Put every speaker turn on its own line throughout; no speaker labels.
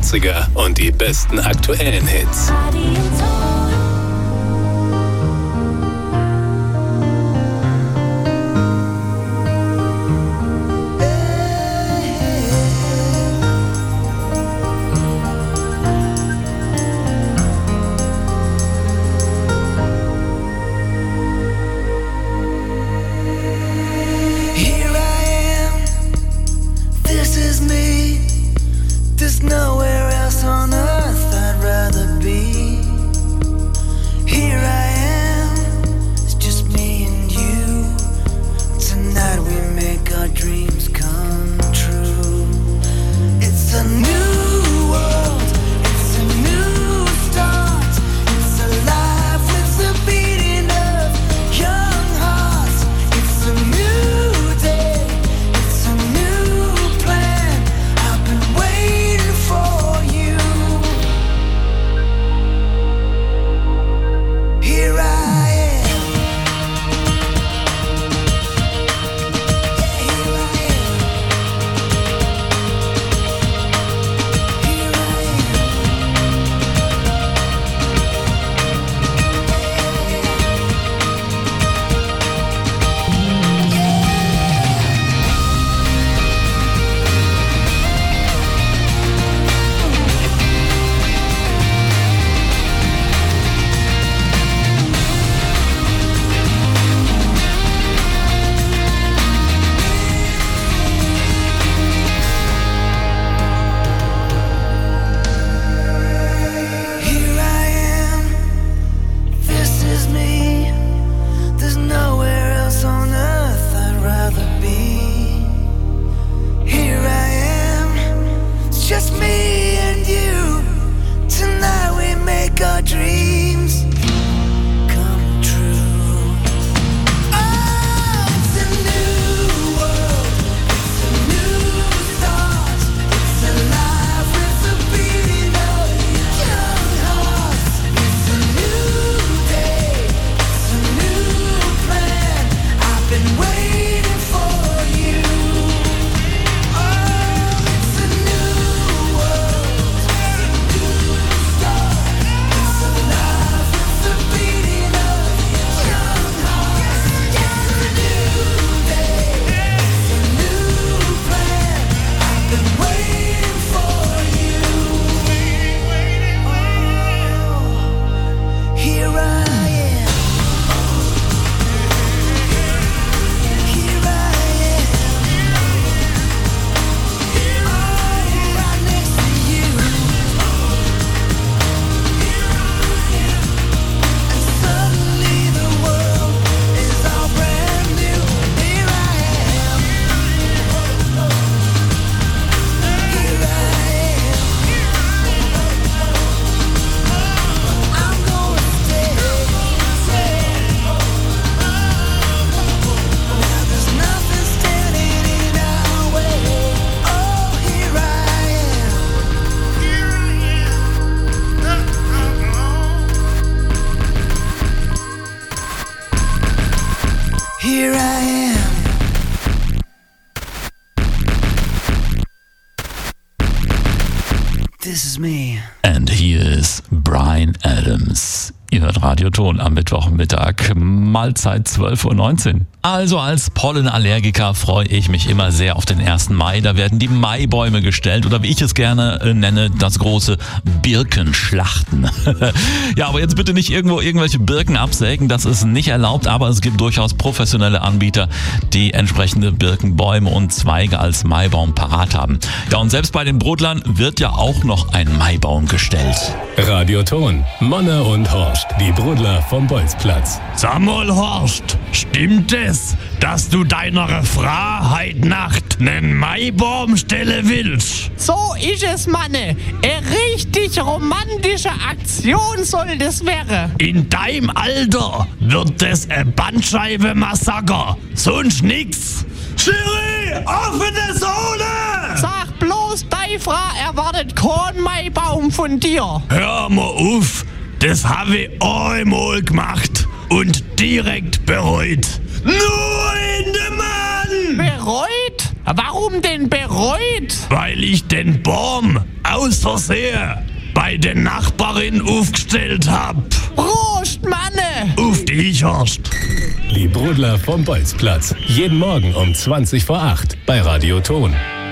80er und die besten aktuellen Hits.
Nowhere else on earth I'd rather be. Here I am, it's just me and you. Tonight we make our dreams come true. It's a new world, it's a new start. It's alive with the beating of young hearts. It's a new day, it's a new plan. I've been waiting for you. Here I am. Here I am. Here I Here I am, this is me. There's nowhere else on earth I'd rather be. Here I am, it's just me and you. Tonight we make our dreams come true. Oh, it's a new world, it's a new start. It's alive with the beating of young hearts. It's a new day, it's a new plan. I've been waiting for you. Oh, it's a new world, it's a new start. It's alive with the beating of young hearts. It's a new day, it's a new plan. I've been waiting for you. Here I am. Here I am. Here I am, right next to you. And suddenly the world is all brand new. Here I am. Here I am. I'm gonna stay. Now there's nothing standing in our way. Oh, here I am. Here I am. This is me.
And here is Bryan Adams. Ihr hört Radioton am Mittwochmittag, Mahlzeit 12:19 Uhr. Also als Pollenallergiker freue ich mich immer sehr auf den 1. Mai. Da werden die Maibäume gestellt oder wie ich es gerne nenne, das große Birkenschlachten. Ja, aber jetzt bitte nicht irgendwo irgendwelche Birken absägen, das ist nicht erlaubt, aber es gibt durchaus professionelle Anbieter, die entsprechende Birkenbäume und Zweige als Maibaum parat haben. Ja, und selbst bei den Brodlern wird ja auch noch ein Maibaum gestellt.
Radioton, Monne und Horst, die Brudler vom Bolzplatz.
Sag mal, Horst, stimmt es, dass du deiner Frau heute Nacht nen Maibaum stellen willst?
So ist es, Manne. Eine richtig romantische Aktion soll das werden.
In deinem Alter wird das ein Bandscheibenmassaker, sonst nix. Schiri, offene Sohle!
Sag bloß, deine Frau erwartet keinen Maibaum von dir.
Hör mal auf, das habe ich einmal gemacht und direkt bereut. Nur in dem Mann!
Bereut? Warum denn bereut?
Weil ich den Baum aus Versehen bei den Nachbarin aufgestellt hab.
Prost, Manne!
Auf dich, Horst.
Die Brudler vom Bolzplatz. Jeden Morgen um 20 vor 8 bei Radio Ton.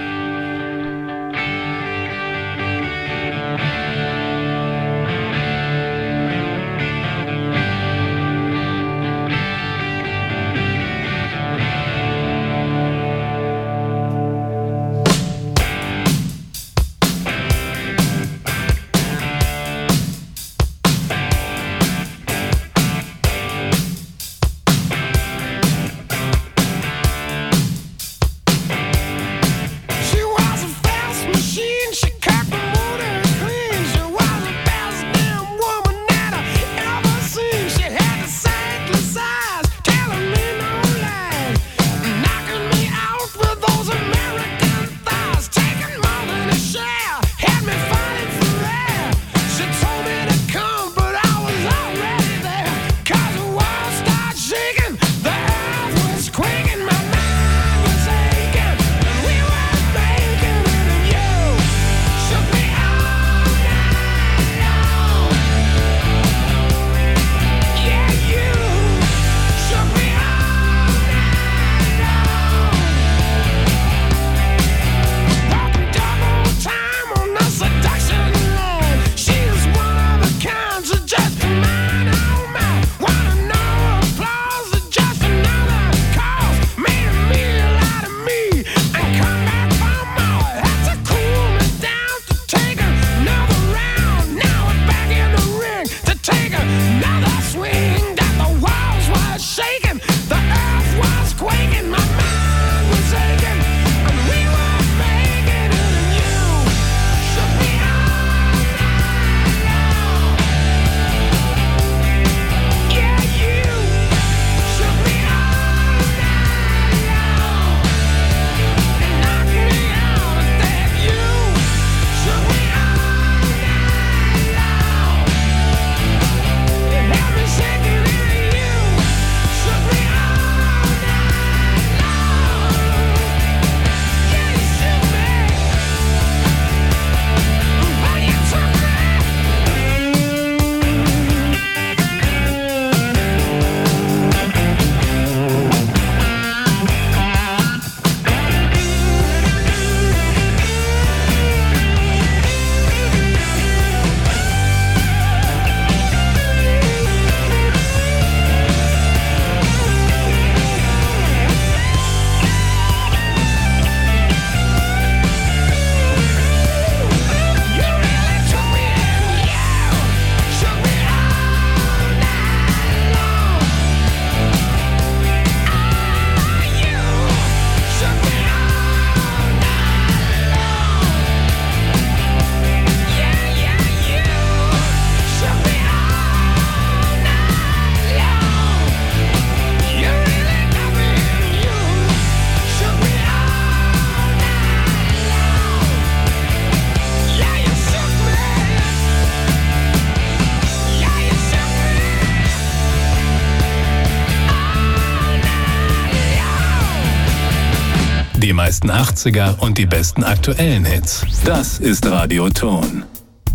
Die meisten 80er und die besten aktuellen Hits. Das ist Radio Ton.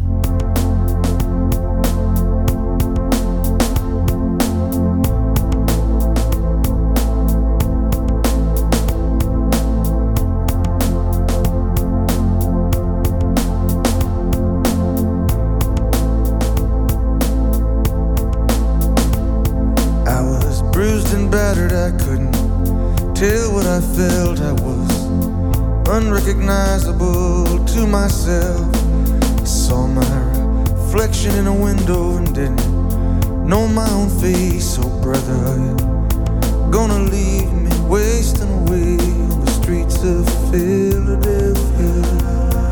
I was bruised and battered, I couldn't tell what I felt. I was unrecognizable to myself. I saw my reflection in a window and didn't know my own face. Oh brother, are you gonna leave me wasting away on the streets of Philadelphia?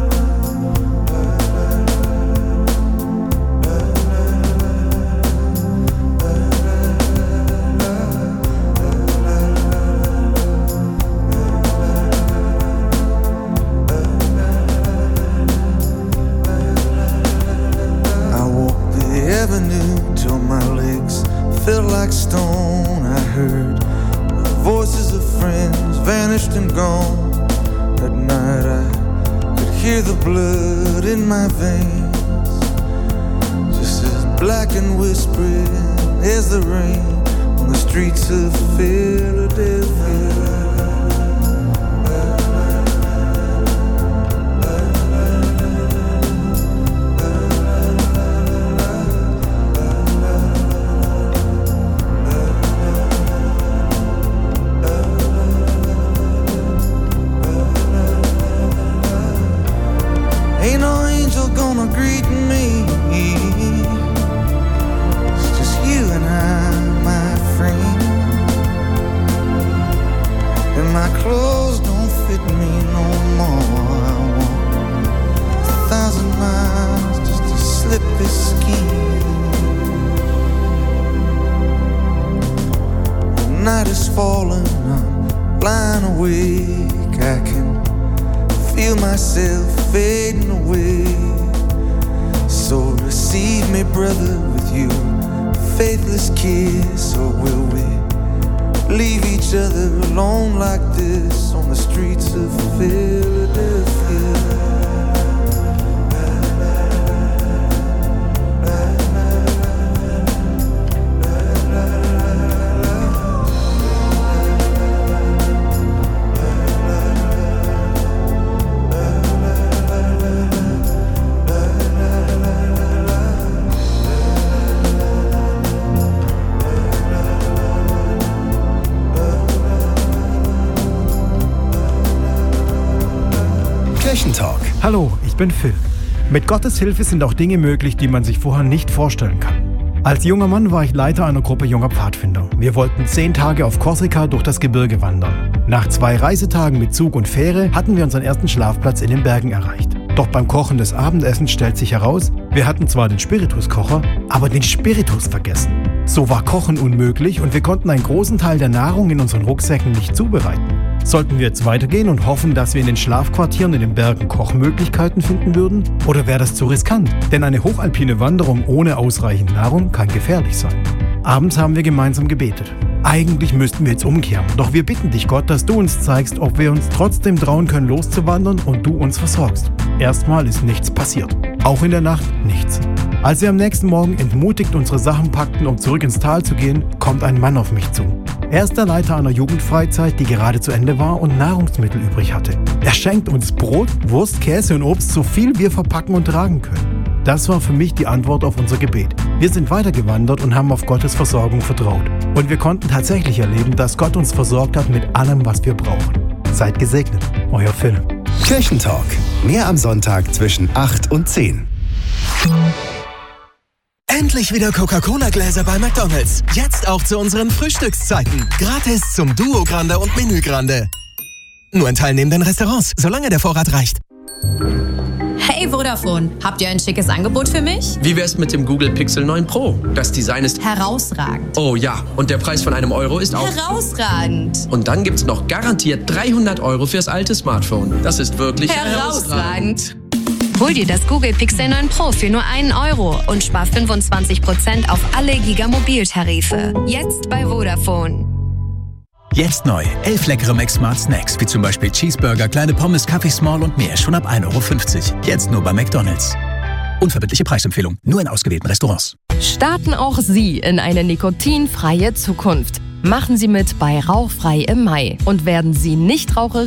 Till my legs felt like stone. I heard the voices of friends vanished and gone. At night I could hear the blood in my veins, just as black and whispering as the rain on the streets of Philadelphia. Ain't no angel gonna greet me. It's just you and I, my friend. And my clothes don't fit me no more. I walk 1,000 miles just to slip this skin. The night is falling, I'm blind awake. I can feel myself fading away. So receive me, brother, with you faithless kiss. Or will we leave each other alone like this on the streets of Philadelphia?
Kirchentalk.
Hallo, ich bin Phil. Mit Gottes Hilfe sind auch Dinge möglich, die man sich vorher nicht vorstellen kann. Als junger Mann war ich Leiter einer Gruppe junger Pfadfinder. Wir wollten 10 Tage auf Korsika durch das Gebirge wandern. Nach 2 Reisetagen mit Zug und Fähre hatten wir unseren ersten Schlafplatz in den Bergen erreicht. Doch beim Kochen des Abendessens stellt sich heraus, wir hatten zwar den Spirituskocher, aber den Spiritus vergessen. So war Kochen unmöglich und wir konnten einen großen Teil der Nahrung in unseren Rucksäcken nicht zubereiten. Sollten wir jetzt weitergehen und hoffen, dass wir in den Schlafquartieren in den Bergen Kochmöglichkeiten finden würden? Oder wäre das zu riskant? Denn eine hochalpine Wanderung ohne ausreichend Nahrung kann gefährlich sein. Abends haben wir gemeinsam gebetet. Eigentlich müssten wir jetzt umkehren, doch wir bitten dich, Gott, dass du uns zeigst, ob wir uns trotzdem trauen können, loszuwandern und du uns versorgst. Erstmal ist nichts passiert. Auch in der Nacht nichts. Als wir am nächsten Morgen entmutigt unsere Sachen packten, um zurück ins Tal zu gehen, kommt ein Mann auf mich zu. Er ist der Leiter einer Jugendfreizeit, die gerade zu Ende war und Nahrungsmittel übrig hatte. Er schenkt uns Brot, Wurst, Käse und Obst, so viel wir verpacken und tragen können. Das war für mich die Antwort auf unser Gebet. Wir sind weitergewandert und haben auf Gottes Versorgung vertraut. Und wir konnten tatsächlich erleben, dass Gott uns versorgt hat mit allem, was wir brauchen. Seid gesegnet, euer Phil.
Kirchentalk. Mehr am Sonntag zwischen 8 und 10. Endlich wieder Coca-Cola-Gläser bei McDonald's. Jetzt auch zu unseren Frühstückszeiten. Gratis zum Duo Grande und Menü Grande. Nur in teilnehmenden Restaurants, solange der Vorrat reicht.
Hey Vodafone, habt ihr ein schickes Angebot für mich?
Wie wär's mit dem Google Pixel 9 Pro? Das Design ist
herausragend.
Oh ja, und der Preis von einem Euro ist auch
herausragend.
Und dann gibt's noch garantiert 300 Euro fürs alte Smartphone. Das ist wirklich herausragend.
Hol dir das Google Pixel 9 Pro für nur 1 Euro und spar 25% auf alle Giga-Mobiltarife. Jetzt bei Vodafone.
Jetzt neu. 11 leckere Mac Smart Snacks, wie zum Beispiel Cheeseburger, kleine Pommes, Kaffee Small und mehr, schon ab 1,50 Euro. Jetzt nur bei McDonald's. Unverbindliche Preisempfehlung, nur in ausgewählten Restaurants.
Starten auch Sie in eine nikotinfreie Zukunft. Machen Sie mit bei Rauchfrei im Mai und werden Sie Nichtraucher